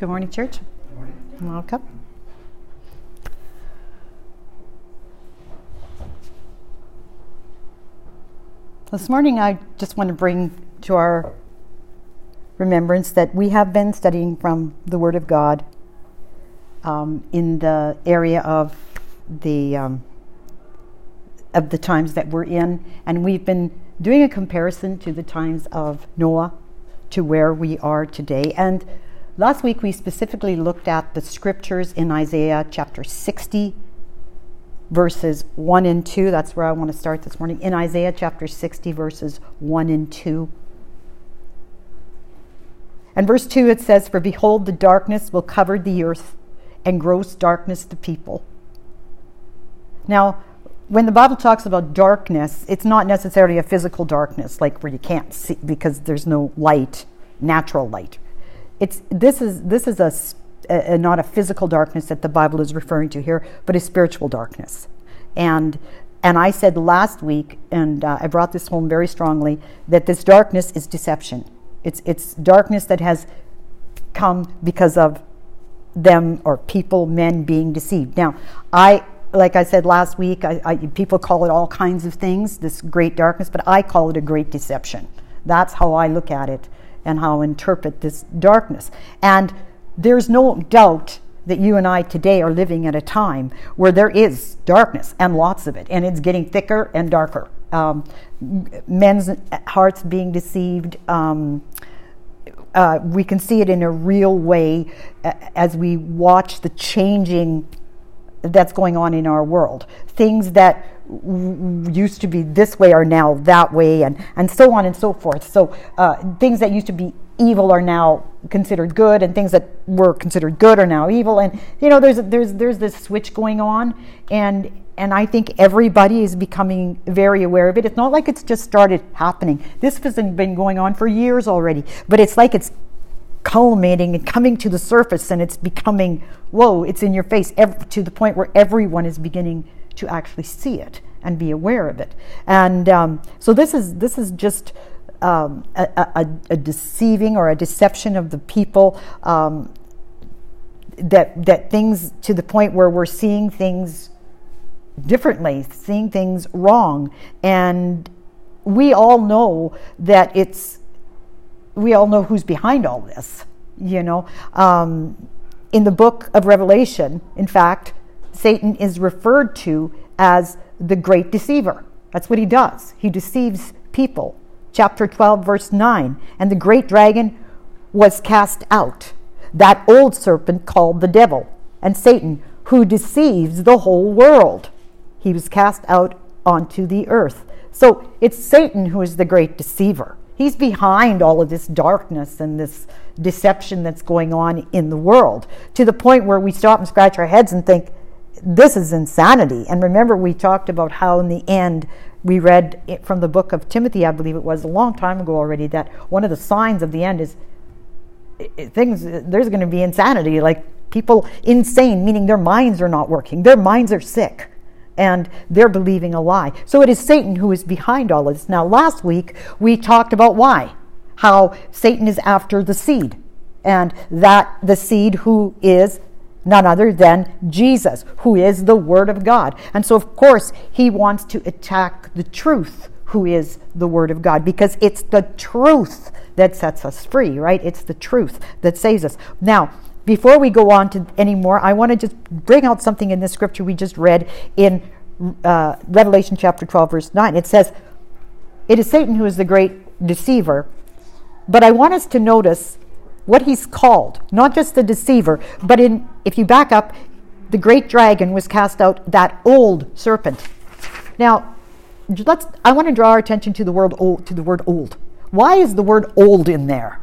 Good morning, church. Good morning. Welcome. This morning I just want to bring to our remembrance that we have been studying from the Word of God in the area of the times that we're in, and we've been doing a comparison to the times of Noah to where we are today. And last week we specifically looked at the scriptures in Isaiah chapter 60, verses 1 and 2. That's where I want to start this morning. In Isaiah chapter 60, verses 1 and 2. And verse 2, it says, "For behold, the darkness will cover the earth, and gross darkness the people." Now, when the Bible talks about darkness, it's not necessarily a physical darkness, like where you can't see because there's no light, natural light. This is not a physical darkness that the Bible is referring to here, but a spiritual darkness. And I said last week, and I brought this home very strongly, that this darkness is deception. It's darkness that has come because of them or people, men being deceived. Now, like I said last week, people call it all kinds of things, this great darkness, but I call it a great deception. That's how I look at it and how I interpret this darkness. And there's no doubt that you and I today are living at a time where there is darkness, and lots of it, and it's getting thicker and darker. Men's hearts being deceived. We can see it in a real way as we watch the changing that's going on in our world. Things that used to be this way are now that way, and so on and so forth. So things that used to be evil are now considered good, and things that were considered good are now evil. And there's this switch going on, and I think everybody is becoming very aware of it. It's not like it's just started happening. This has been going on for years already, but it's like it's culminating and coming to the surface, and it's becoming, whoa, it's in your face, to the point where everyone is beginning to actually see it and be aware of it. And so this is just a deceiving or a deception of the people, that things, to the point where we're seeing things differently, seeing things wrong. And we all know that we all know who's behind all this, In the book of Revelation, in fact, Satan is referred to as the great deceiver. That's what he does. He deceives people. Chapter 12, verse 9, "And the great dragon was cast out, that old serpent called the devil and Satan, who deceives the whole world. He was cast out onto the earth." So it's Satan who is the great deceiver. He's behind all of this darkness and this deception that's going on in the world, to the point where we stop and scratch our heads and think, this is insanity. And remember, we talked about how in the end, we read it from the book of Timothy, I believe it was a long time ago already, that one of the signs of the end is there's going to be insanity, like people insane, meaning their minds are not working, their minds are sick, and they're believing a lie. So it is Satan who is behind all of this. Now, last week we talked about how Satan is after the seed, and that the seed who is none other than Jesus, who is the Word of God. And so, of course, he wants to attack the truth, who is the Word of God, because it's the truth that sets us free, right? It's the truth that saves us. Now, before we go on to any more, I want to just bring out something in this scripture we just read in Revelation chapter 12, verse 9. It says, "It is Satan who is the great deceiver," but I want us to notice what he's called, not just the deceiver, but if you back up, the great dragon was cast out, that old serpent. Now, I want to draw our attention to the word old. Why is the word old in there?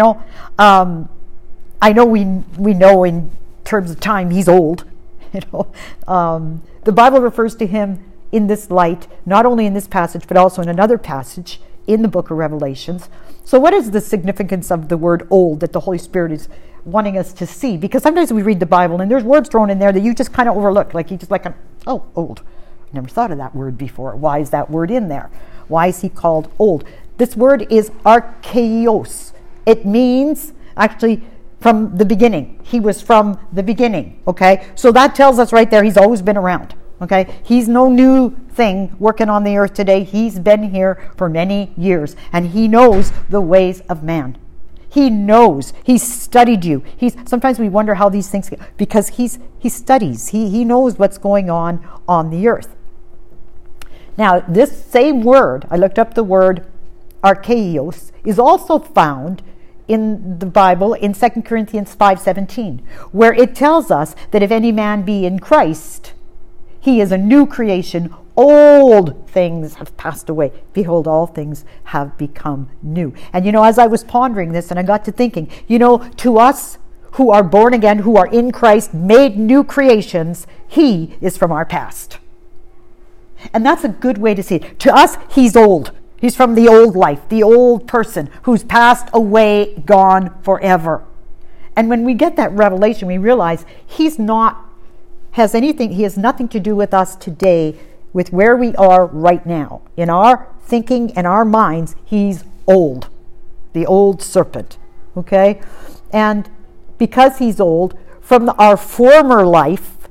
I know we know in terms of time he's old. The Bible refers to him in this light, not only in this passage, but also in another passage in the book of Revelations. So what is the significance of the word old that the Holy Spirit is wanting us to see? Because sometimes we read the Bible and there's words thrown in there that you just kind of overlook. Like you just old. Never thought of that word before. Why is that word in there? Why is he called old? This word is archaios. It means, actually, from the beginning. He was from the beginning, okay? So that tells us right there he's always been around, okay? He's no new thing working on the earth today. He's been here for many years, and he knows the ways of man. He knows. He's studied you. Sometimes we wonder how these things, because he studies. He knows what's going on the earth. Now, this same word, I looked up the word archaios, is also found in the Bible in 2 Corinthians 5:17, where it tells us that if any man be in Christ, he is a new creation. Old things have passed away. Behold, all things have become new. And as I was pondering this, and I got to thinking, to us who are born again, who are in Christ, made new creations, he is from our past. And that's a good way to see it. To us, he's old. He's from the old life, the old person who's passed away, gone forever. And when we get that revelation, we realize he has nothing to do with us today, with where we are right now. In our thinking and our minds, he's old, the old serpent, okay? And because he's old, from our former life,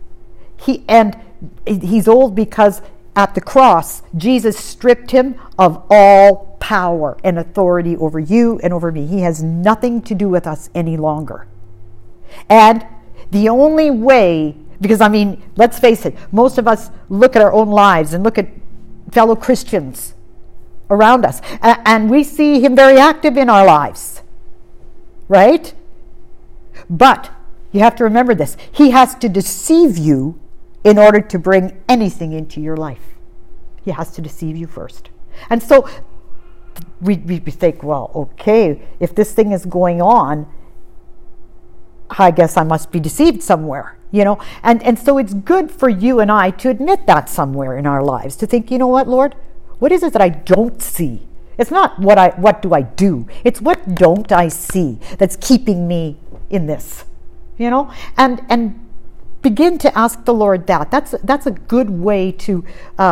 he's old because at the cross, Jesus stripped him of all power and authority over you and over me. He has nothing to do with us any longer. And the only way, because let's face it, most of us look at our own lives and look at fellow Christians around us, and we see him very active in our lives, right? But you have to remember this. He has to deceive you in order to bring anything into your life. He has to deceive you first. And so we think, well, okay, if this thing is going on, I guess I must be deceived somewhere, And so it's good for you and I to admit that somewhere in our lives, to think, what, Lord, what is it that I don't see? It's not what do I do? It's what don't I see that's keeping me in this, And begin to ask the Lord that. That's a good way to,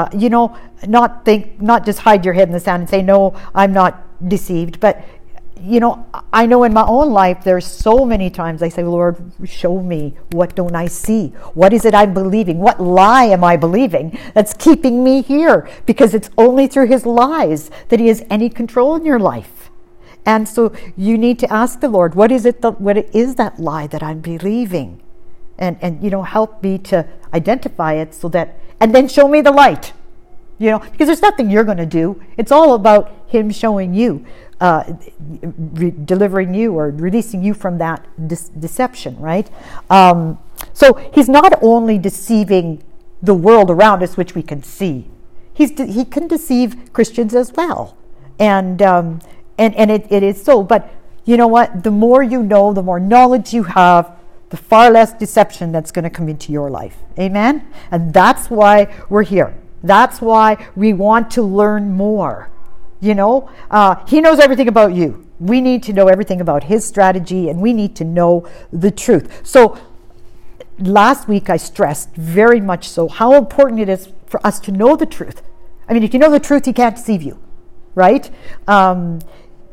not just hide your head in the sand and say, no, I'm not deceived. But, I know in my own life, there's so many times I say, Lord, show me, what don't I see? What is it I'm believing? What lie am I believing that's keeping me here? Because it's only through his lies that he has any control in your life. And so you need to ask the Lord, what is that lie that I'm believing? And help me to identify it and then show me the light, because there's nothing you're going to do. It's all about him showing you, delivering you or releasing you from that deception, right? So he's not only deceiving the world around us, which we can see. He can deceive Christians as well. And it is so. But you know what? The more you know, the more knowledge you have, the far less deception that's going to come into your life. Amen? And that's why we're here. That's why we want to learn more. He knows everything about you. We need to know everything about his strategy, and we need to know the truth. So last week I stressed very much so how important it is for us to know the truth. If you know the truth, he can't deceive you, right? And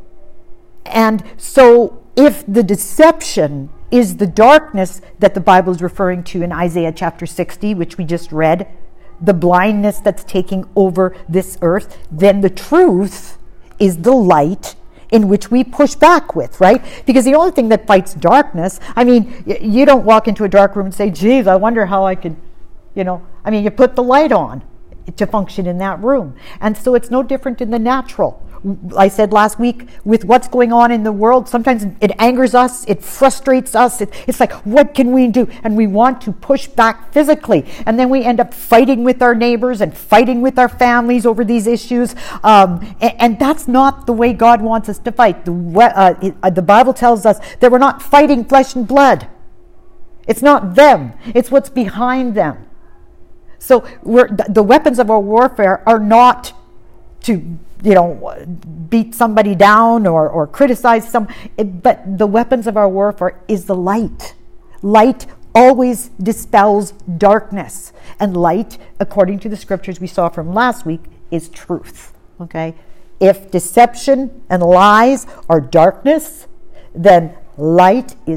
so if the deception is the darkness that the Bible is referring to in Isaiah chapter 60, which we just read, the blindness that's taking over this earth, then the truth is the light in which we push back with, right? Because the only thing that fights darkness, you don't walk into a dark room and say, geez, I wonder how I could, you put the light on to function in that room. And so it's no different in the natural. I said last week, with what's going on in the world, sometimes it angers us, it frustrates us. It's like, what can we do? And we want to push back physically. And then we end up fighting with our neighbors and fighting with our families over these issues. And that's not the way God wants us to fight. The Bible tells us that we're not fighting flesh and blood. It's not them. It's what's behind them. So the weapons of our warfare are not to beat somebody down or criticize but the weapons of our warfare is the light. Light always dispels darkness, and light, according to the scriptures we saw from last week, is truth. Okay? If deception and lies are darkness, then light is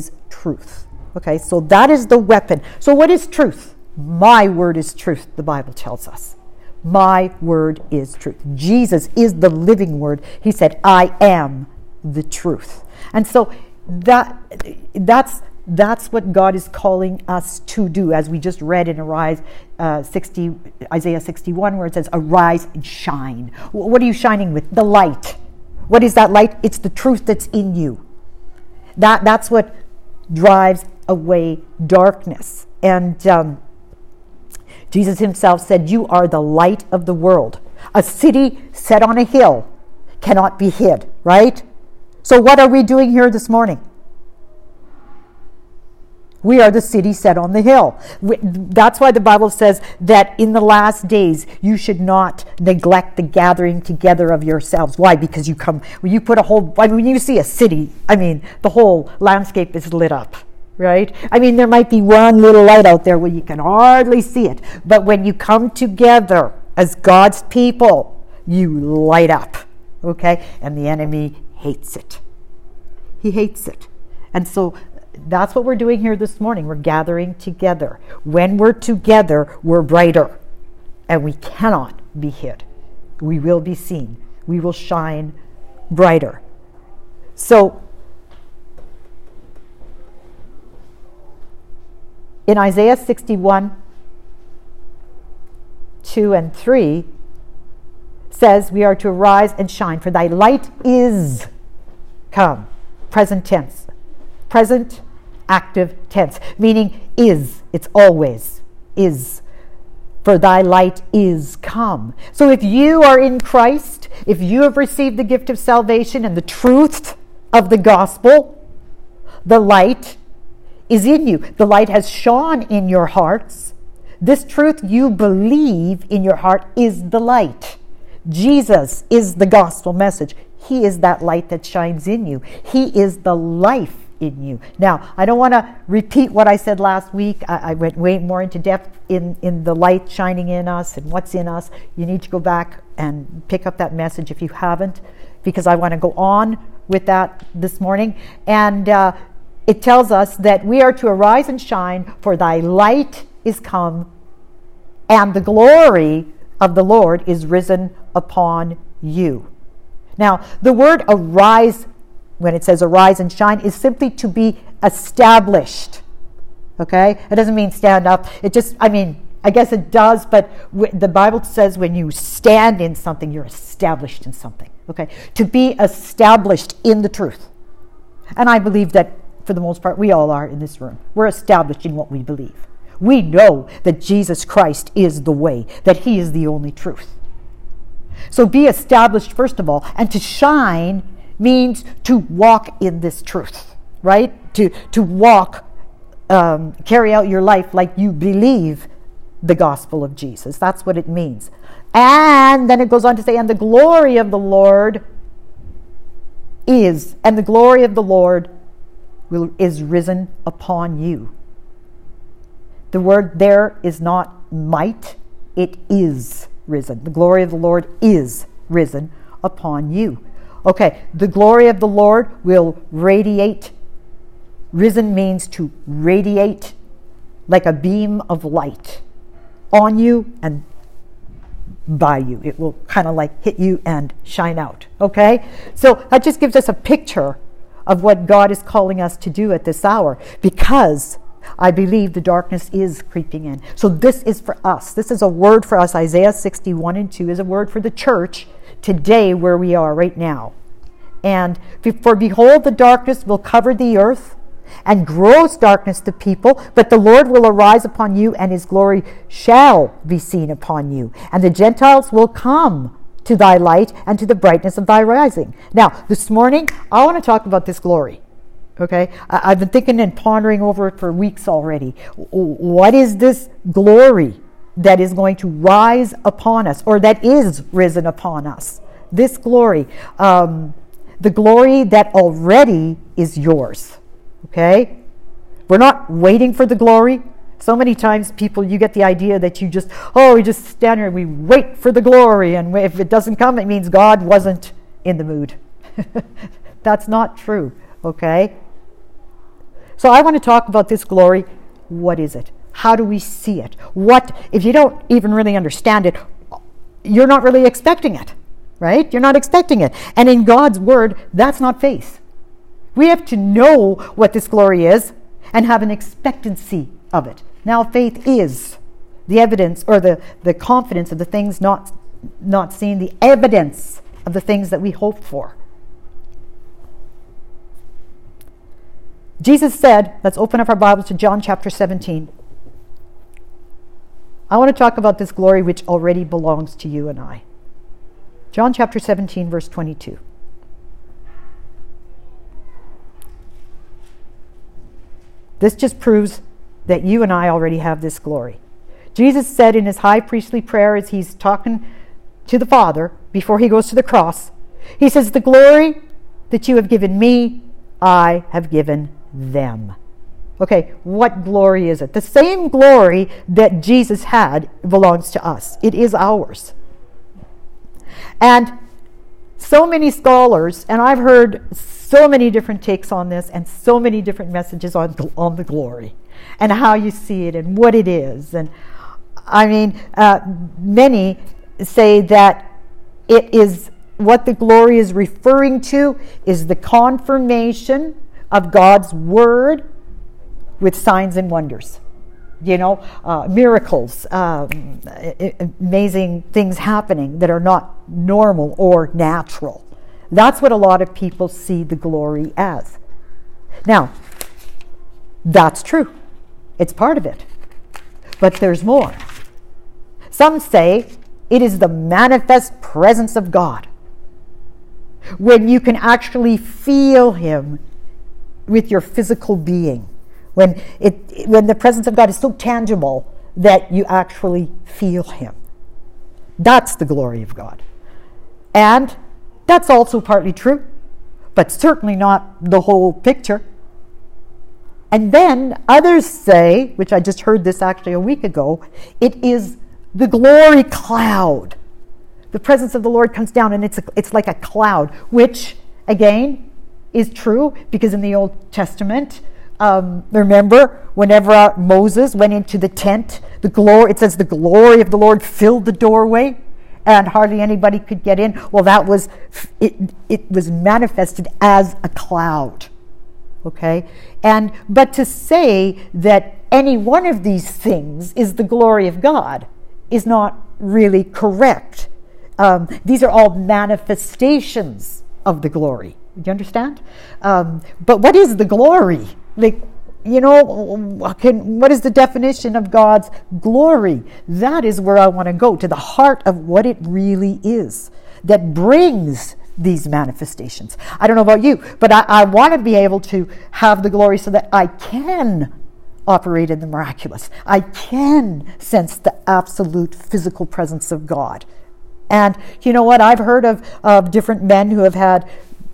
truth. Okay, so that is the weapon. So what is truth? My word is truth, the Bible tells us. My word is truth. Jesus is the living word. He said, I am the truth. And so that's what God is calling us to do, as we just read in Isaiah 61, where it says, arise and shine. What are you shining with? The light. What is that light? It's the truth that's in you. That's what drives away darkness. And Jesus himself said, you are the light of the world. A city set on a hill cannot be hid, right? So what are we doing here this morning? We are the city set on the hill. That's why the Bible says that in the last days you should not neglect the gathering together of yourselves. Why? Because when you see a city, the whole landscape is lit up. Right? There might be one little light out there where you can hardly see it. But when you come together as God's people, you light up. Okay? And the enemy hates it. He hates it. And so that's what we're doing here this morning. We're gathering together. When we're together, we're brighter. And we cannot be hid. We will be seen. We will shine brighter. So, in Isaiah 61, 2 and 3, says we are to arise and shine, for thy light is come. Present tense. Present active tense. Meaning is. It's always is. For thy light is come. So if you are in Christ, if you have received the gift of salvation and the truth of the gospel, the light is in you. The light has shone in your hearts. This truth you believe in your heart is the light. Jesus is the gospel message. He is that light that shines in you. He is the life in you. Now, I don't want to repeat what I said last week. I went way more into depth in the light shining in us and what's in us. You need to go back and pick up that message if you haven't, because I want to go on with that this morning. And it tells us that we are to arise and shine, for thy light is come, and the glory of the Lord is risen upon you. Now, the word arise, when it says arise and shine, is simply to be established. Okay? It doesn't mean stand up. It just, I guess it does, but the Bible says when you stand in something, you're established in something. Okay? To be established in the truth. And I believe that for the most part, we all are in this room. We're established in what we believe. We know that Jesus Christ is the way, that he is the only truth. So be established, first of all, and to shine means to walk in this truth, right? To walk, carry out your life like you believe the gospel of Jesus. That's what it means. And then it goes on to say, and the glory of the Lord is risen upon you. The word there is not might, it is risen. The glory of the Lord is risen upon you. Okay, the glory of the Lord will radiate. Risen means to radiate like a beam of light on you and by you. It will kind of like hit you and shine out. Okay, so that just gives us a picture of what God is calling us to do at this hour, because I believe the darkness is creeping in. So this is for us. This is a word for us. Isaiah 61 and 2 is a word for the church today, where we are right now. And for behold, the darkness will cover the earth, and gross darkness the people, but the Lord will arise upon you, and his glory shall be seen upon you. And the Gentiles will come to thy light, and to the brightness of thy rising. Now, this morning, I want to talk about this glory. Okay? I've been thinking and pondering over it for weeks already. What is this glory that is going to rise upon us, or that is risen upon us? This glory, the glory that already is yours. Okay? We're not waiting for the glory. So many times you get the idea that we just stand here and we wait for the glory, and if it doesn't come, it means God wasn't in the mood. That's not true, okay? So I want to talk about this glory. What is it? How do we see it? What, if you don't even really understand it, you're not really expecting it, right? You're not expecting it. And in God's word, that's not faith. We have to know what this glory is and have an expectancy of it. Now, faith is the evidence, or the confidence of the things not seen, the evidence of the things that we hope for. Jesus said, let's open up our Bibles to John chapter 17. I want to talk about this glory which already belongs to you and I. John chapter 17, verse 22. This just proves that you and I already have this glory. Jesus said in his high priestly prayer as he's talking to the Father before he goes to the cross, he says, the glory that you have given me, I have given them. Okay, what glory is it? The same glory that Jesus had belongs to us. It is ours. And so many scholars, and I've heard so many different takes on this and so many different messages on the glory and how you see it and what it is. And I mean, many say that it is what the glory is referring to is the confirmation of God's word with signs and wonders. You know, miracles, amazing things happening that are not normal or natural. That's what a lot of people see the glory as. Now, that's true. It's part of it. But there's more. Some say it is the manifest presence of God. When you can actually feel him with your physical being. When the presence of God is so tangible that you actually feel him. That's the glory of God. And that's also partly true, but certainly not the whole picture. And then others say, which I just heard this actually a week ago, it is the glory cloud. The presence of the Lord comes down and it's like a cloud, which again is true because in the Old Testament, remember, whenever Moses went into the tent, it says the glory of the Lord filled the doorway, and hardly anybody could get in. Well, that was it was manifested as a cloud. Okay, but to say that any one of these things is the glory of God is not really correct. These are all manifestations of the glory. Do you understand? But what is the glory? Like, you know, what is the definition of God's glory? That is where I want to go, to the heart of what it really is that brings these manifestations. I don't know about you, but I want to be able to have the glory so that I can operate in the miraculous. I can sense the absolute physical presence of God. And you know what? I've heard of different men who have had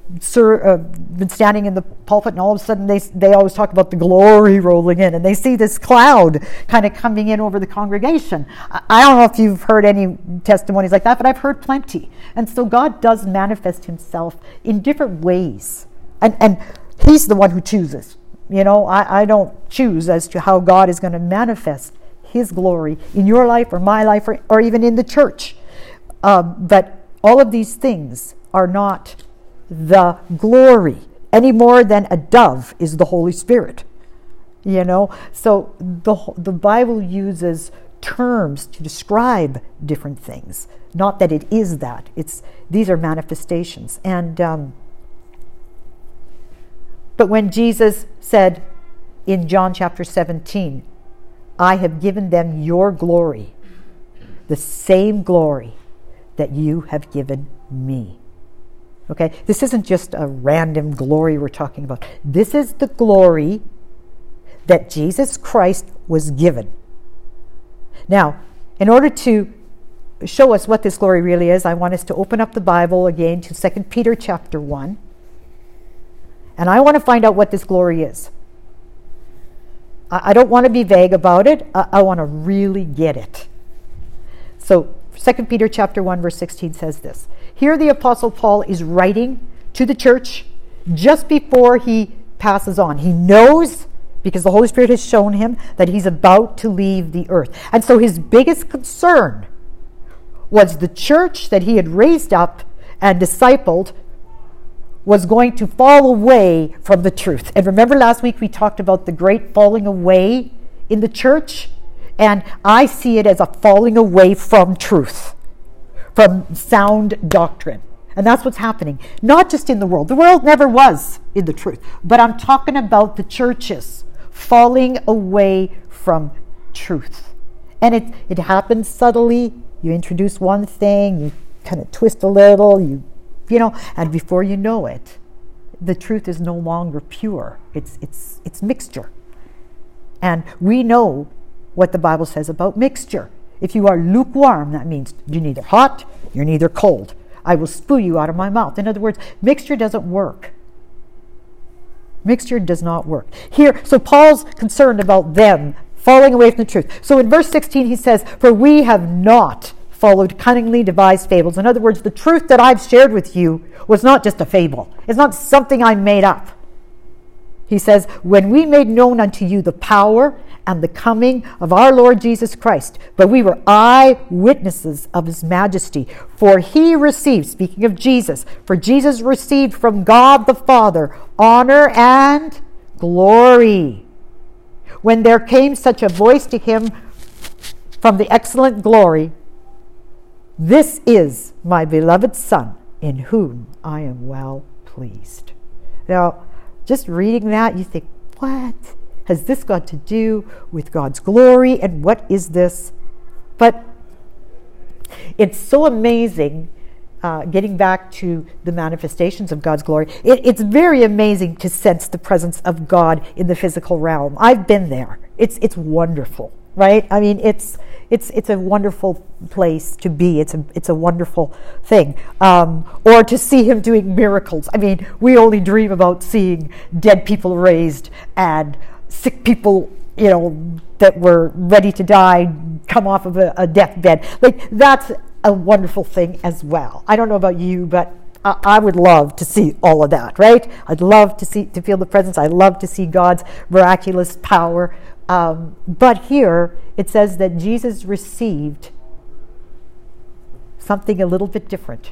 been standing in the pulpit, and all of a sudden they always talk about the glory rolling in, and they see this cloud kind of coming in over the congregation. I don't know if you've heard any testimonies like that, but I've heard plenty. And so God does manifest himself in different ways, and he's the one who chooses. You know, I don't choose as to how God is going to manifest his glory in your life or my life or even in the church. But all of these things are not the glory any more than a dove is the Holy Spirit. You know, so the Bible uses terms to describe different things. Not that it is that. These are manifestations. And but when Jesus said in John chapter 17, I have given them your glory, the same glory that you have given me. Okay, this isn't just a random glory we're talking about. This is the glory that Jesus Christ was given. Now, in order to show us what this glory really is, I want us to open up the Bible again to 2 Peter chapter 1. And I want to find out what this glory is. I don't want to be vague about it. I want to really get it. So 2 Peter chapter 1 verse 16 says this. Here the Apostle Paul is writing to the church just before he passes on. He knows because the Holy Spirit has shown him that he's about to leave the earth. And so his biggest concern was the church that he had raised up and discipled was going to fall away from the truth. And remember last week we talked about the great falling away in the church? And I see it as a falling away from truth, from sound doctrine. And that's what's happening. Not just in the world. The world never was in the truth. But I'm talking about the churches falling away from truth. And it happens subtly. You introduce one thing, you kind of twist a little, you know, and before you know it, the truth is no longer pure. It's mixture. And we know what the Bible says about mixture. If you are lukewarm, that means you're neither hot, you're neither cold. I will spew you out of my mouth. In other words, mixture doesn't work. Mixture does not work. Here, so Paul's concerned about them falling away from the truth. So in verse 16 he says, "For we have not followed cunningly devised fables." In other words, the truth that I've shared with you was not just a fable. It's not something I made up. He says, "When we made known unto you the power and the coming of our Lord Jesus Christ, but we were eyewitnesses of his majesty. For he received," speaking of Jesus, "for Jesus received from God the Father honor and glory, when there came such a voice to him from the excellent glory, 'This is my beloved Son, in whom I am well pleased.'" Now, just reading that, you think, what has this got to do with God's glory, and what is this? But it's so amazing, getting back to the manifestations of God's glory. It's very amazing to sense the presence of God in the physical realm. I've been there. It's wonderful, right? I mean, it's a wonderful place to be. It's a wonderful thing. Or to see him doing miracles. I mean, we only dream about seeing dead people raised and sick people, you know, that were ready to die come off of a deathbed. Like, that's a wonderful thing as well. I don't know about you, but I would love to see all of that, right? I'd love to feel the presence. I love to see God's miraculous power. But here it says that Jesus received something a little bit different.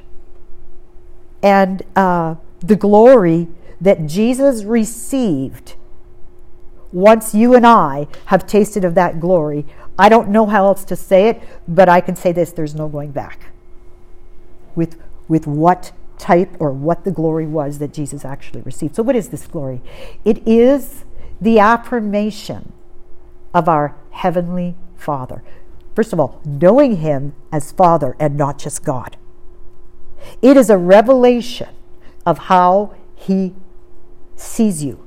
And the glory that Jesus received, once you and I have tasted of that glory, I don't know how else to say it, but I can say this: there's no going back with what type or what the glory was that Jesus actually received. So what is this glory? It is the affirmation of our Heavenly Father. First of all, knowing him as Father and not just God. It is a revelation of how he sees you.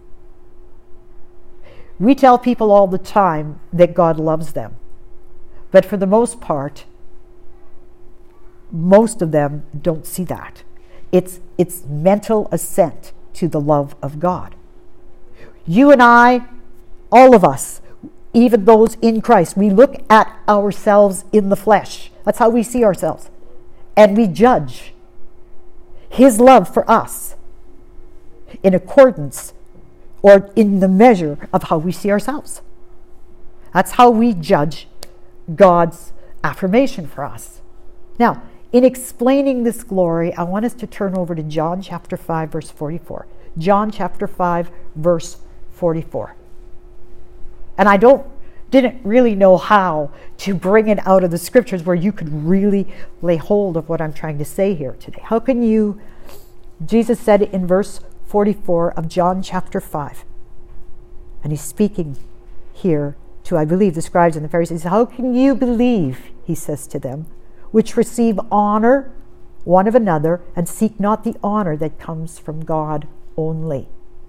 We tell people all the time that God loves them, but for the most part, most of them don't see that. It's mental assent to the love of God. You and I, all of us, even those in Christ, we look at ourselves in the flesh. That's how we see ourselves. And we judge his love for us in accordance or in the measure of how we see ourselves. That's how we judge God's affirmation for us. Now, in explaining this glory, I want us to turn over to John chapter 5, verse 44. John chapter 5, verse 44. And I didn't really know how to bring it out of the scriptures where you could really lay hold of what I'm trying to say here today. How can you, Jesus said in verse 44 of John chapter 5, and he's speaking here to, I believe, the scribes and the Pharisees. How can you believe, he says to them, which receive honor one of another, and seek not the honor that comes from God only?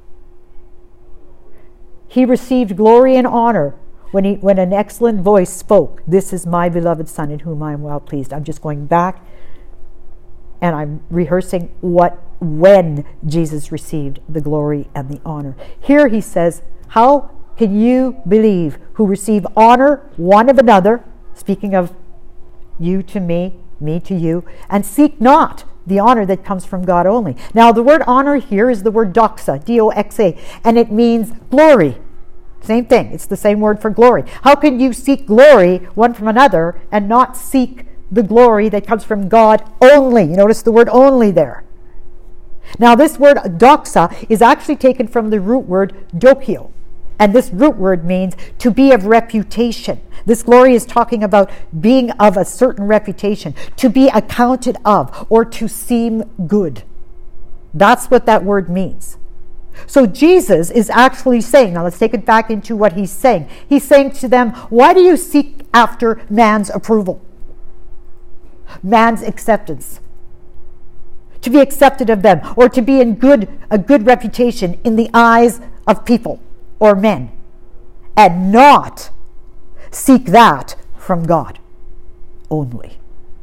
He received glory and honor when an excellent voice spoke, "This is my beloved Son, in whom I am well pleased." I'm just going back and I'm rehearsing when Jesus received the glory and the honor. Here he says, how can you believe, who receive honor one of another, speaking of you to me, me to you, and seek not the honor that comes from God only. Now, the word honor here is the word doxa, D-O-X-A, and it means glory. Same thing. It's the same word for glory. How can you seek glory one from another and not seek the glory that comes from God only? You notice the word only there. Now, this word doxa is actually taken from the root word dokio. And this root word means to be of reputation. This glory is talking about being of a certain reputation, to be accounted of, or to seem good. That's what that word means. So Jesus is actually saying, now let's take it back into what he's saying. He's saying to them, why do you seek after man's approval? Man's acceptance. To be accepted of them, or to be in a good reputation in the eyes of people or men, and not seek that from God only.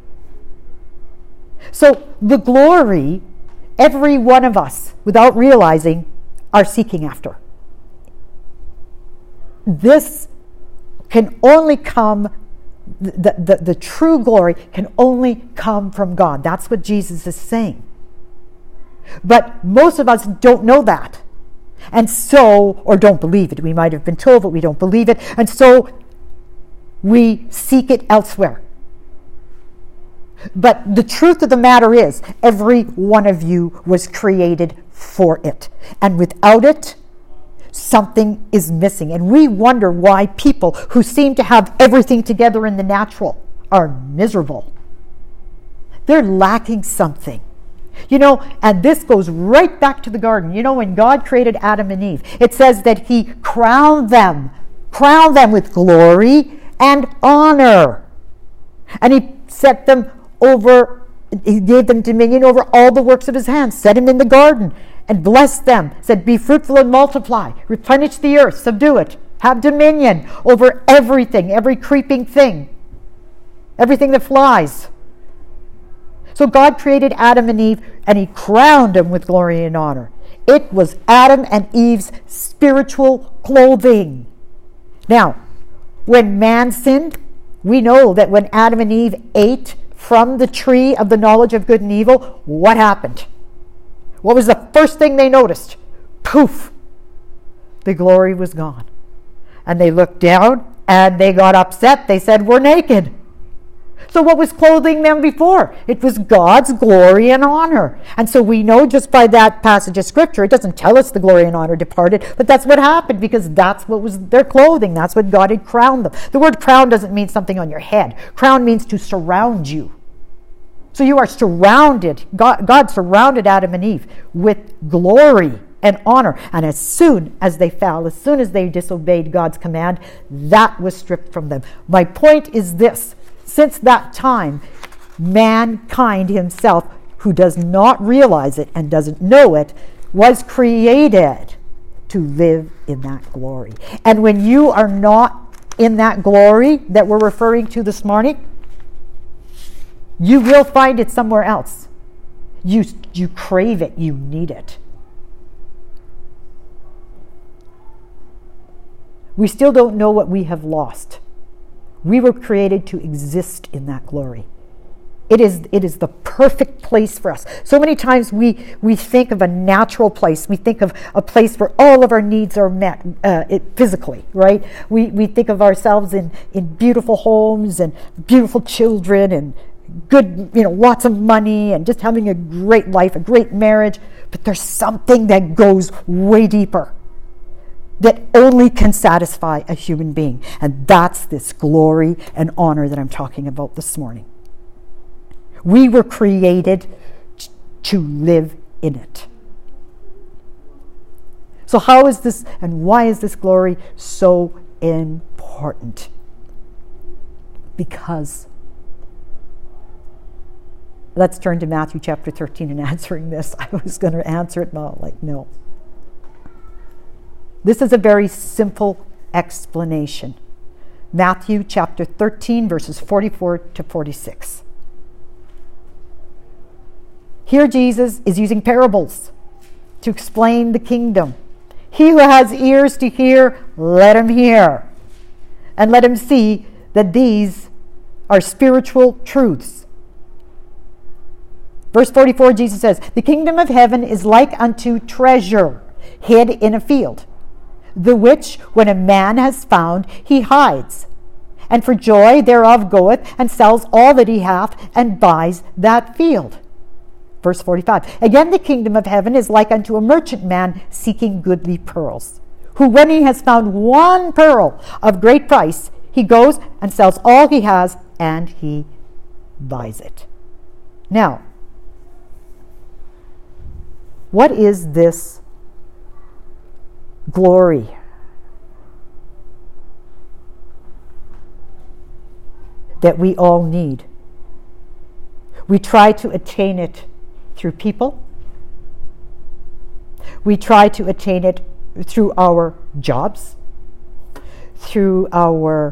So the glory, every one of us, without realizing, are seeking after. This can only come, the true glory can only come from God. That's what Jesus is saying. But most of us don't know that. And so, or don't believe it. We might have been told, but we don't believe it. And so we seek it elsewhere. But the truth of the matter is, every one of you was created for it. And without it, something is missing. And we wonder why people who seem to have everything together in the natural are miserable. They're lacking something. And this goes right back to the garden. When God created Adam and Eve, it says that he crowned them with glory and honor. And he set them over, he gave them dominion over all the works of his hands, set them in the garden and blessed them, said, be fruitful and multiply, replenish the earth, subdue it, have dominion over everything, every creeping thing, everything that flies. So God created Adam and Eve, and he crowned them with glory and honor. It was Adam and Eve's spiritual clothing. Now, when man sinned, we know that when Adam and Eve ate from the tree of the knowledge of good and evil, what happened? What was the first thing they noticed? Poof! The glory was gone. And they looked down, and they got upset. They said, we're naked. So what was clothing them before? It was God's glory and honor. And so we know just by that passage of scripture, it doesn't tell us the glory and honor departed, but that's what happened because that's what was their clothing. That's what God had crowned them. The word crown doesn't mean something on your head. Crown means to surround you. So you are surrounded. God surrounded Adam and Eve with glory and honor. And as soon as they fell, as soon as they disobeyed God's command, that was stripped from them. My point is this. Since that time, mankind himself, who does not realize it and doesn't know it, was created to live in that glory. And when you are not in that glory that we're referring to this morning, you will find it somewhere else. You crave it. You need it. We still don't know what we have lost. We were created to exist in that glory. It is the perfect place for us. So many times we think of a natural place. We think of a place where all of our needs are met physically, right? We think of ourselves in beautiful homes and beautiful children and good, lots of money and just having a great life, a great marriage. But there's something that goes way deeper that only can satisfy a human being. And that's this glory and honor that I'm talking about this morning. We were created to live in it. So how is this and why is this glory so important? Because let's turn to Matthew chapter 13 in answering this. I was going to answer it, but no. This is a very simple explanation. Matthew chapter 13, verses 44 to 46. Here Jesus is using parables to explain the kingdom. He who has ears to hear, let him hear. And let him see that these are spiritual truths. Verse 44, Jesus says, the kingdom of heaven is like unto treasure hid in a field, the which when a man has found, he hides, and for joy thereof goeth and sells all that he hath, and buys that field. Verse 45. Again, the kingdom of heaven is like unto a merchant man seeking goodly pearls, who when he has found one pearl of great price, he goes and sells all he has, and he buys it. Now, what is this glory? That we all need. We try to attain it through people. We try to attain it through our jobs, through our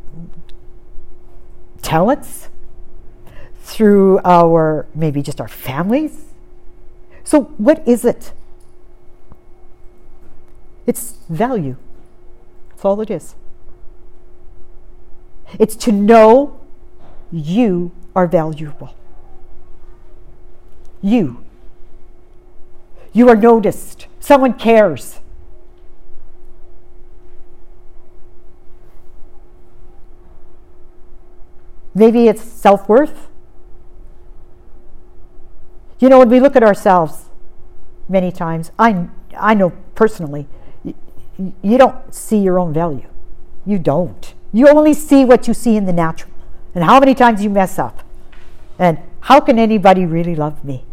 talents, through our, maybe just our families. So what is it? It's value. That's all it is. It's to know you are valuable. You are noticed. Someone cares. Maybe it's self-worth. You know, when we look at ourselves many times, I know personally, you don't see your own value. You don't. You only see what you see in the natural. And how many times you mess up. And how can anybody really love me?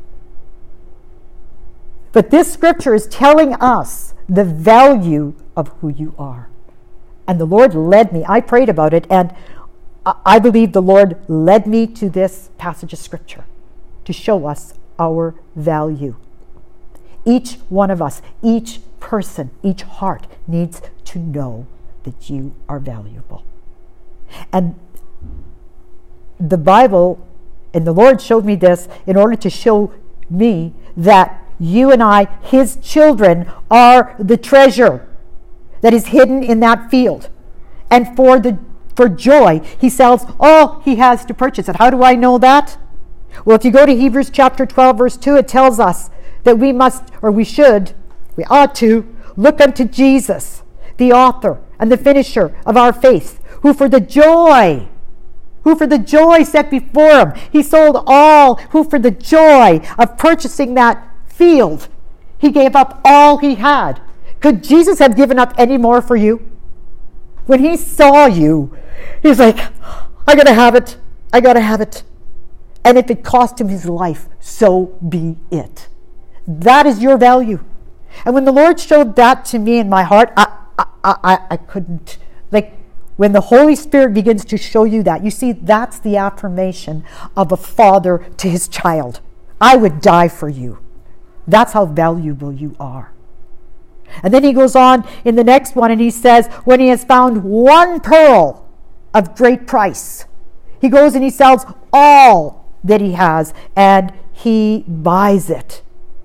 But this scripture is telling us the value of who you are. And the Lord led me. I prayed about it, and I believe the Lord led me to this passage of scripture to show us our value. Each one of us, each person, each heart needs to know that you are valuable. And the Bible and the Lord showed me this in order to show me that you and I, his children, are the treasure that is hidden in that field. And for joy, he sells all he has to purchase it. How do I know that? Well, if you go to Hebrews chapter 12, verse 2, it tells us that we must, or we should, we ought to look unto Jesus, the author and the finisher of our faith, who for the joy set before him, he sold all, who for the joy of purchasing that field, he gave up all he had. Could Jesus have given up any more for you? When he saw you, he's like, I gotta have it. I gotta have it. And if it cost him his life, so be it. That is your value. And when the Lord showed that to me in my heart, I couldn't, like, when the Holy Spirit begins to show you that, you see, that's the affirmation of a father to his child. I would die for you. That's how valuable you are. And then he goes on in the next one and he says, when he has found one pearl of great price, he goes and he sells all that he has and he buys it.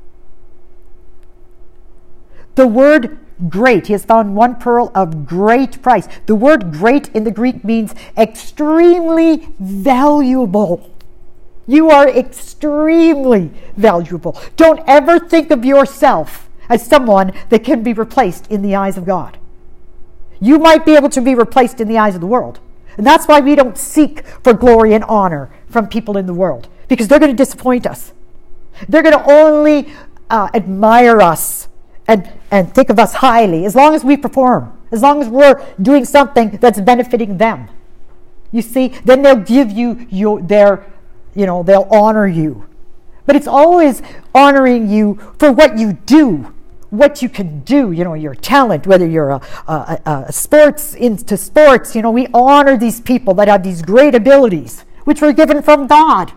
The word great, he has found one pearl of great price. The word great in the Greek means extremely valuable. You are extremely valuable. Don't ever think of yourself as someone that can be replaced in the eyes of God. You might be able to be replaced in the eyes of the world. And that's why we don't seek for glory and honor from people in the world, because they're going to disappoint us. They're going to only admire us and think of us highly as long as we perform, as long as we're doing something that's benefiting them. You see, then they'll give you they'll honor you. But it's always honoring you for what you do, what you can do, your talent, whether you're into sports, we honor these people that have these great abilities, which were given from God.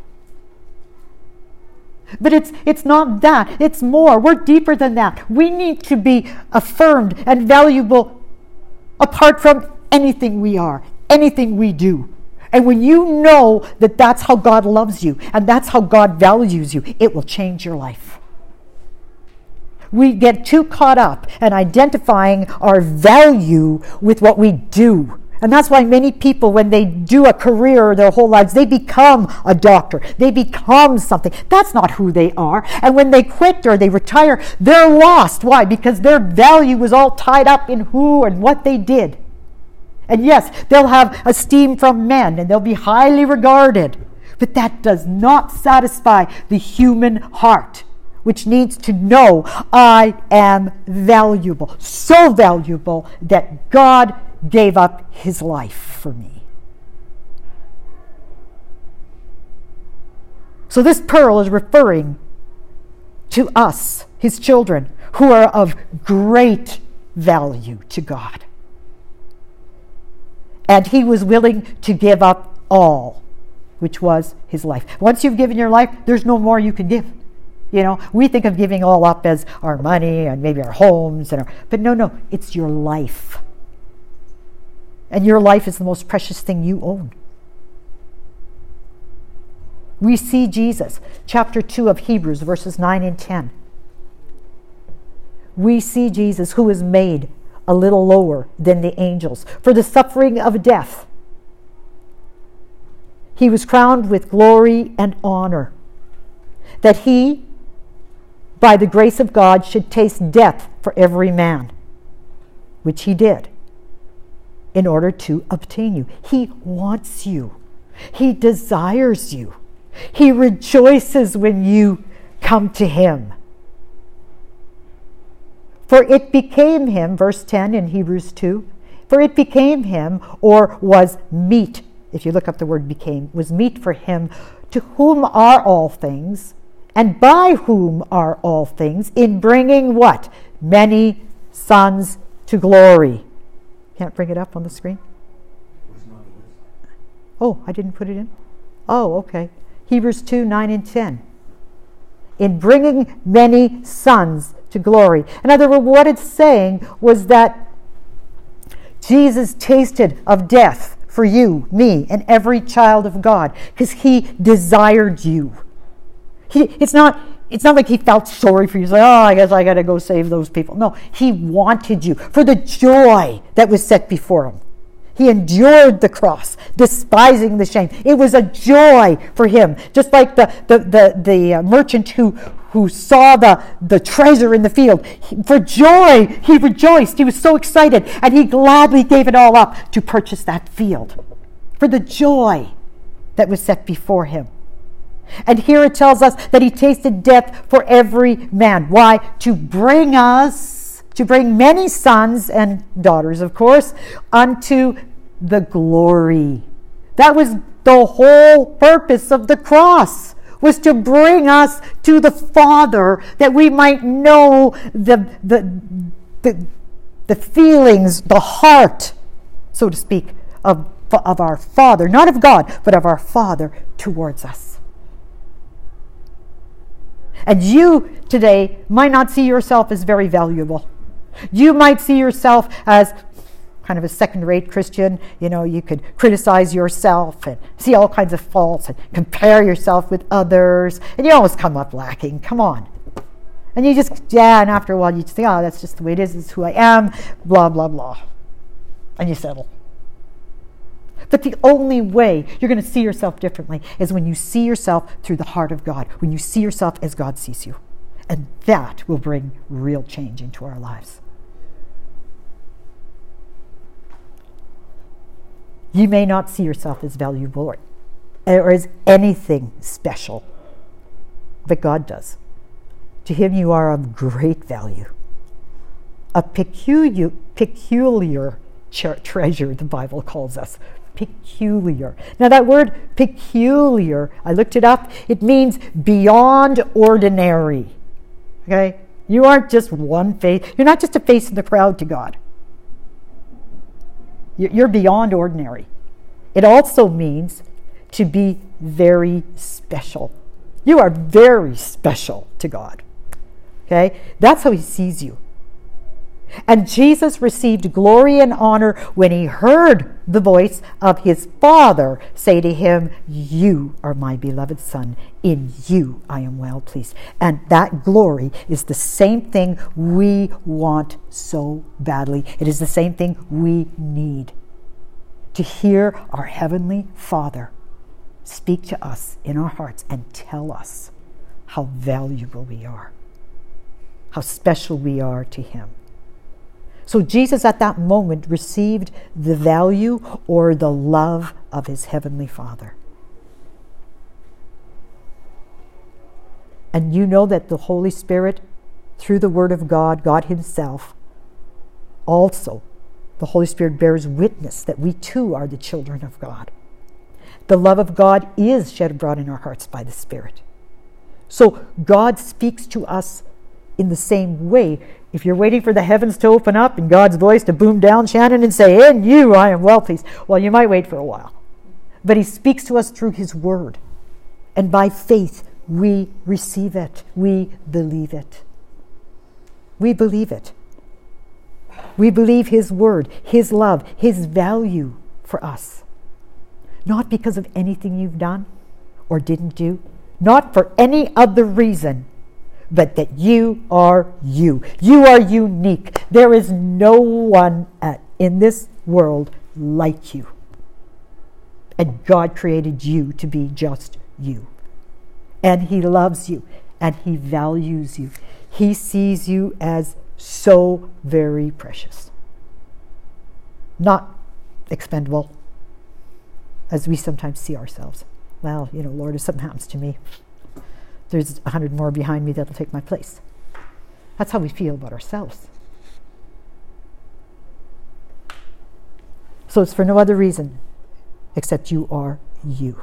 But it's not that. It's more. We're deeper than that. We need to be affirmed and valuable apart from anything we are, anything we do. And when you know that that's how God loves you and that's how God values you, it will change your life. We get too caught up in identifying our value with what we do And that's why many people, when they do a career their whole lives, they become a doctor. They become something. That's not who they are. And when they quit or they retire, they're lost. Why? Because their value was all tied up in who and what they did. And yes, they'll have esteem from men and they'll be highly regarded. But that does not satisfy the human heart, which needs to know I am valuable. So valuable that God gave up his life for me. So this pearl is referring to us, his children, who are of great value to God. And he was willing to give up all, which was his life. Once you've given your life, there's no more you can give. You know, we think of giving all up as our money and maybe our homes, but no, it's your life. And your life is the most precious thing you own. We see Jesus, chapter 2 of Hebrews, verses 9 and 10. We see Jesus, who is made a little lower than the angels for the suffering of death. He was crowned with glory and honor, that he, by the grace of God, should taste death for every man, which he did, in order to obtain you. He wants you. He desires you. He rejoices when you come to him. For it became him, verse 10 in Hebrews 2, for it became him, or was meet, if you look up the word became, was meet for him, to whom are all things, and by whom are all things, in bringing what? Many sons to glory. Can't bring it up on the screen? Oh, I didn't put it in? Oh, okay. Hebrews 2, 9 and 10. In bringing many sons to glory. In other words, what it's saying was that Jesus tasted of death for you, me, and every child of God, because he desired you. It's not like he felt sorry for you. He's like, oh, I guess I got to go save those people. No, he wanted you for the joy that was set before him. He endured the cross, despising the shame. It was a joy for him. Just like the merchant who saw the treasure in the field. For joy, he rejoiced. He was so excited. And he gladly gave it all up to purchase that field. For the joy that was set before him. And here it tells us that he tasted death for every man. Why? To bring many sons and daughters, of course, unto the glory. That was the whole purpose of the cross, was to bring us to the Father, that we might know the feelings, the heart, so to speak, of our Father, not of God, but of our Father towards us. And you today might not see yourself as very valuable. You might see yourself as kind of a second-rate Christian. You know, you could criticize yourself and see all kinds of faults and compare yourself with others. And you always come up lacking. Come on. And you just, and after a while you just think, oh, that's just the way it is. This is who I am. Blah, blah, blah. And you settle. But the only way you're going to see yourself differently is when you see yourself through the heart of God, when you see yourself as God sees you. And that will bring real change into our lives. You may not see yourself as valuable or as anything special, but God does. To him you are of great value. A peculiar treasure, the Bible calls us. Peculiar. Now that word peculiar, I looked it up, it means beyond ordinary. Okay? You aren't just one face. You're not just a face in the crowd to God. You're beyond ordinary. It also means to be very special. You are very special to God. Okay? That's how he sees you. And Jesus received glory and honor when he heard the voice of his Father say to him, you are my beloved Son. In you I am well pleased. And that glory is the same thing we want so badly. It is the same thing we need. to hear our Heavenly Father speak to us in our hearts and tell us how valuable we are, how special we are to Him. So Jesus at that moment received the value or the love of His Heavenly Father. And you know that the Holy Spirit, through the Word of God, God Himself, also, the Holy Spirit bears witness that we too are the children of God. The love of God is shed abroad in our hearts by the Spirit. So God speaks to us in the same way. If you're waiting for the heavens to open up and God's voice to boom down, Shannon, and say, "In you I am well pleased," well, you might wait for a while. But He speaks to us through His Word. And by faith, we receive it. We believe it. We believe it. We believe His Word, His love, His value for us. Not because of anything you've done or didn't do, not for any other reason, but that you are you. You are unique. There is no one in this world like you. And God created you to be just you. And He loves you and He values you. He sees you as so very precious. Not expendable, as we sometimes see ourselves. Well, Lord, if something happens to me, there's 100 more behind me that'll take my place. That's how we feel about ourselves. So it's for no other reason except you are you.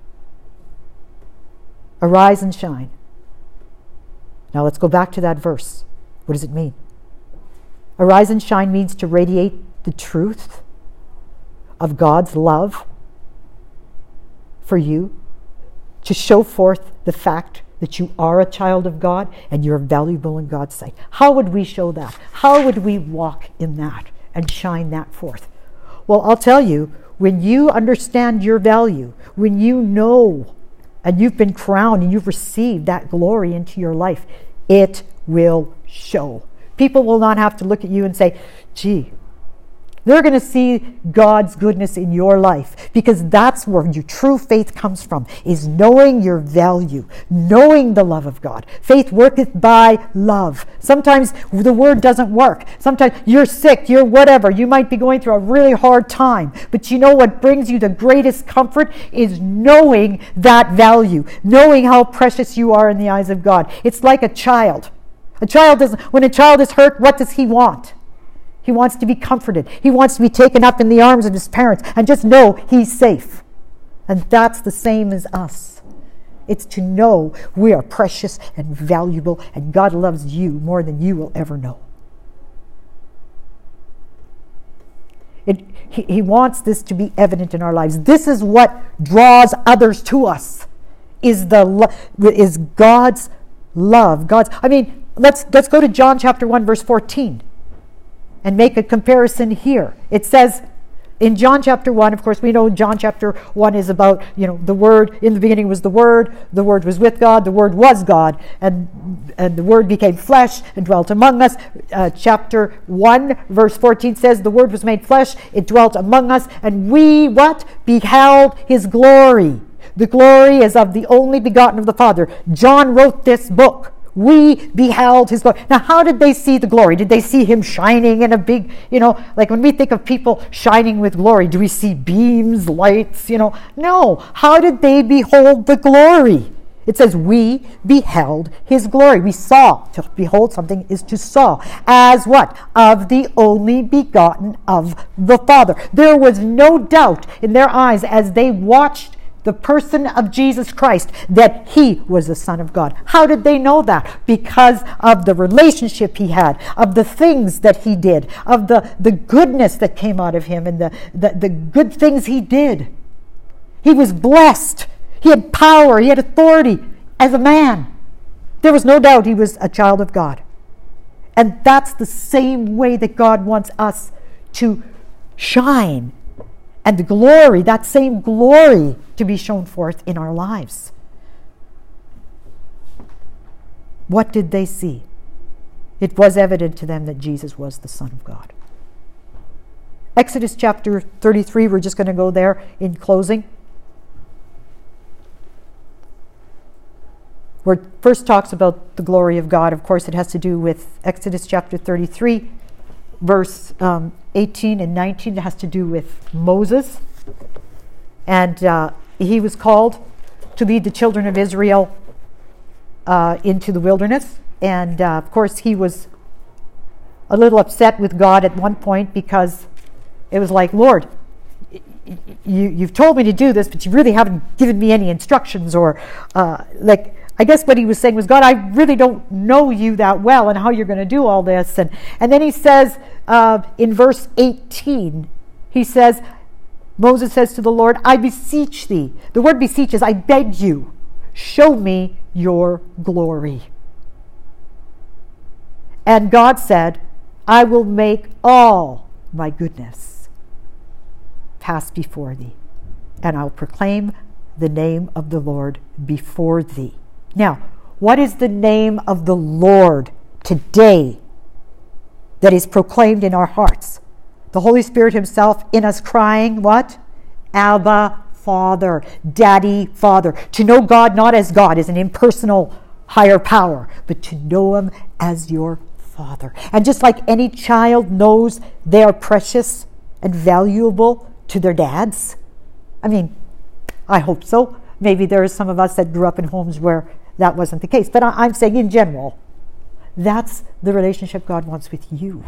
Arise and shine. Now let's go back to that verse. What does it mean? Arise and shine means to radiate the truth of God's love for you, to show forth the fact that you are a child of God and you're valuable in God's sight. How would we show that? How would we walk in that and shine that forth? Well, I'll tell you, when you understand your value, when you know and you've been crowned and you've received that glory into your life, it will show. People will not have to look at you and say, "Gee," they're going to see God's goodness in your life, because that's where your true faith comes from, is knowing your value, knowing the love of God. Faith worketh by love. Sometimes the word doesn't work. Sometimes you're sick, you're whatever. You might be going through a really hard time. But you know what brings you the greatest comfort is knowing that value, knowing how precious you are in the eyes of God. It's like a child. When a child is hurt, what does he want? He wants to be comforted. He wants to be taken up in the arms of his parents and just know he's safe. And that's the same as us. It's to know we are precious and valuable, and God loves you more than you will ever know. He wants this to be evident in our lives. This is what draws others to us, is God's love. Let's go to John chapter 1, verse 14. And make a comparison here. It says in John chapter 1, of course, we know John chapter 1 is about, the Word. In the beginning was the Word was with God, the Word was God, and the Word became flesh and dwelt among us. Chapter 1, verse 14 says, the Word was made flesh, it dwelt among us, and we, what? Beheld His glory. The glory is of the only begotten of the Father. John wrote this book. We beheld His glory. Now, how did they see the glory? Did they see Him shining in a big, like when we think of people shining with glory, do we see beams, lights, No. How did they behold the glory? It says, we beheld His glory. We saw. To behold something is to saw. As what? Of the only begotten of the Father. There was no doubt in their eyes as they watched the person of Jesus Christ that He was the Son of God. How did they know that? Because of the relationship He had, of the things that He did, of the goodness that came out of Him, and the good things He did. He was blessed. He had power. He had authority as a man. There was no doubt He was a child of God. And that's the same way that God wants us to shine. And the glory, that same glory, to be shown forth in our lives. What did they see? It was evident to them that Jesus was the Son of God. Exodus chapter 33, we're just going to go there in closing. Where it first talks about the glory of God. Of course, it has to do with Exodus chapter 33, verse 18 and 19. It has to do with Moses. And he was called to lead the children of Israel into the wilderness. And of course, he was a little upset with God at one point because it was like, Lord, you've told me to do this, but you really haven't given me any instructions. Or I guess what he was saying was, God, I really don't know you that well and how you're going to do all this. And then he says in verse 18, he says, Moses says to the Lord, I beseech thee. The word beseech is, I beg you, show me your glory. And God said, I will make all my goodness pass before thee, and I'll proclaim the name of the Lord before thee. Now, what is the name of the Lord today that is proclaimed in our hearts? The Holy Spirit himself in us crying, what? Abba, Father, Daddy, Father. To know God not as God, as an impersonal higher power, but to know him as your Father. And just like any child knows they are precious and valuable to their dads, I mean, I hope so. Maybe there are some of us that grew up in homes where that wasn't the case. But I'm saying in general, that's the relationship God wants with you.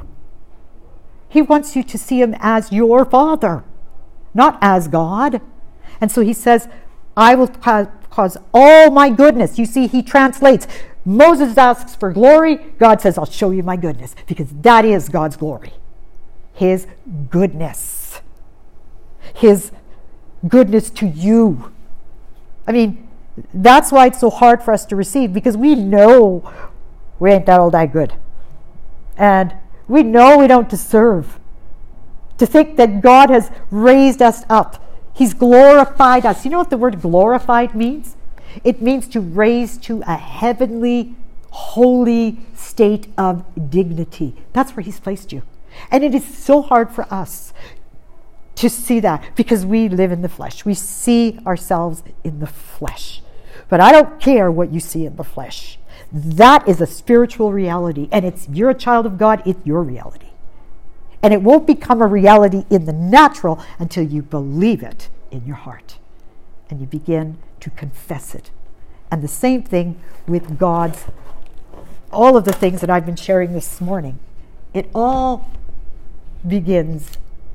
He wants you to see him as your Father, not as God. And so he says, I will cause all my goodness. You see, he translates. Moses asks for glory. God says, I'll show you my goodness, because that is God's glory. His goodness. His goodness to you. I mean, that's why it's so hard for us to receive, because we know we ain't all that good. And we know we don't deserve. To think that God has raised us up. He's glorified us. You know what the word glorified means? It means to raise to a heavenly, holy state of dignity. That's where he's placed you. And it is so hard for us to see that, because we live in the flesh. We see ourselves in the flesh. But I don't care what you see in the flesh. That is a spiritual reality. And you're a child of God, it's your reality. And it won't become a reality in the natural until you believe it in your heart. And you begin to confess it. And the same thing with God's, all of the things that I've been sharing this morning. It all begins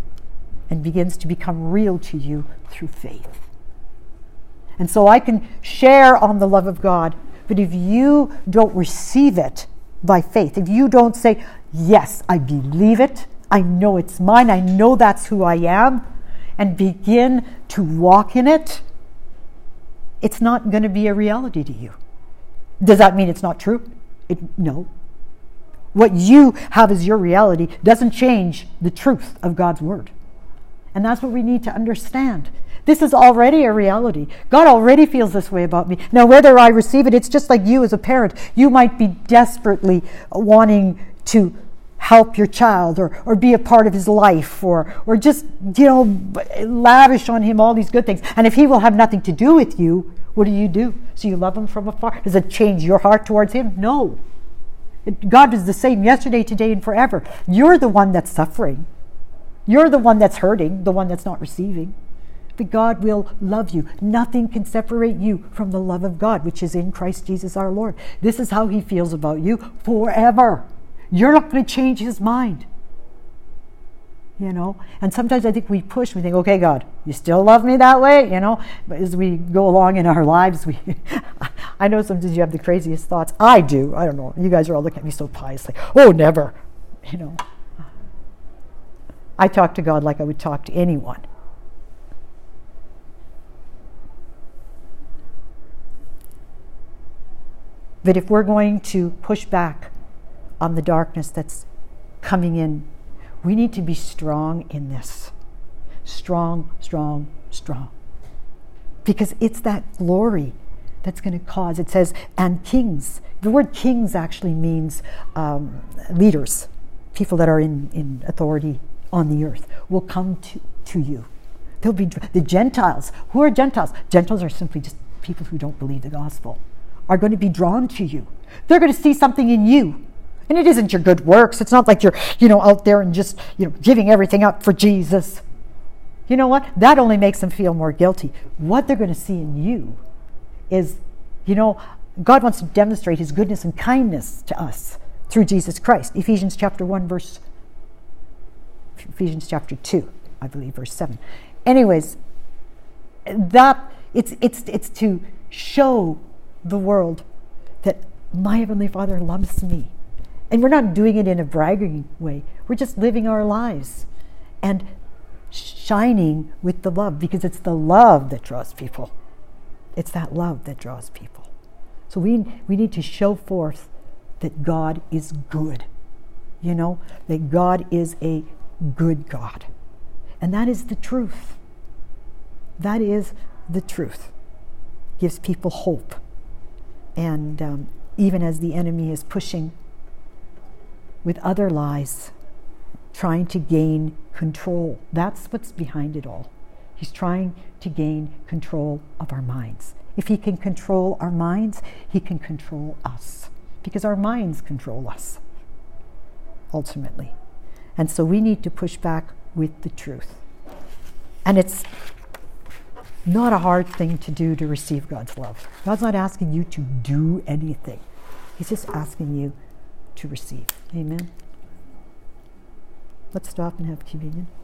to become real to you through faith. And so I can share on the love of God, but if you don't receive it by faith, if you don't say, yes, I believe it, I know it's mine, I know that's who I am, and begin to walk in it, it's not going to be a reality to you. Does that mean it's not true? No. What you have as your reality doesn't change the truth of God's word. And that's what we need to understand. This is already a reality. God already feels this way about me. Now, whether I receive it, it's just like you as a parent. You might be desperately wanting to help your child or be a part of his life or just, lavish on him all these good things. And if he will have nothing to do with you, what do? So you love him from afar? Does it change your heart towards him? No. God is the same yesterday, today, and forever. You're the one that's suffering. You're the one that's hurting, the one that's not receiving. But God will love you. Nothing can separate you from the love of God, which is in Christ Jesus our Lord. This is how he feels about you forever. You're not going to change his mind. And sometimes I think we push, we think, okay, God, you still love me that way? But as we go along in our lives, I know sometimes you have the craziest thoughts. I do. I don't know. You guys are all looking at me so piously. Oh, never. I talk to God like I would talk to anyone. But if we're going to push back on the darkness that's coming in, we need to be strong in this. Strong, strong, strong. Because it's that glory that's going to cause, it says, and kings. The word kings actually means leaders, people that are in authority on the earth will come to you. They'll be the Gentiles. Who are Gentiles? Gentiles are simply just people who don't believe the gospel, are going to be drawn to you. They're going to see something in you. And it isn't your good works. It's not like you're, out there and just, giving everything up for Jesus. You know what? That only makes them feel more guilty. What they're going to see in you is, God wants to demonstrate his goodness and kindness to us through Jesus Christ. Ephesians chapter 2, I believe, verse 7. Anyways, that it's to show the world that my Heavenly Father loves me. And we're not doing it in a bragging way. We're just living our lives and shining with the love, because it's the love that draws people. It's that love that draws people. So we need to show forth that God is good. That God is a good God. And that is the truth. That is the truth. Gives people hope. And even as the enemy is pushing with other lies, trying to gain control. That's what's behind it all. He's trying to gain control of our minds. If he can control our minds, he can control us, because our minds control us, ultimately. And so we need to push back with the truth. And it's not a hard thing to do to receive God's love. God's not asking you to do anything. He's just asking you to receive. Amen. Let's stop and have communion.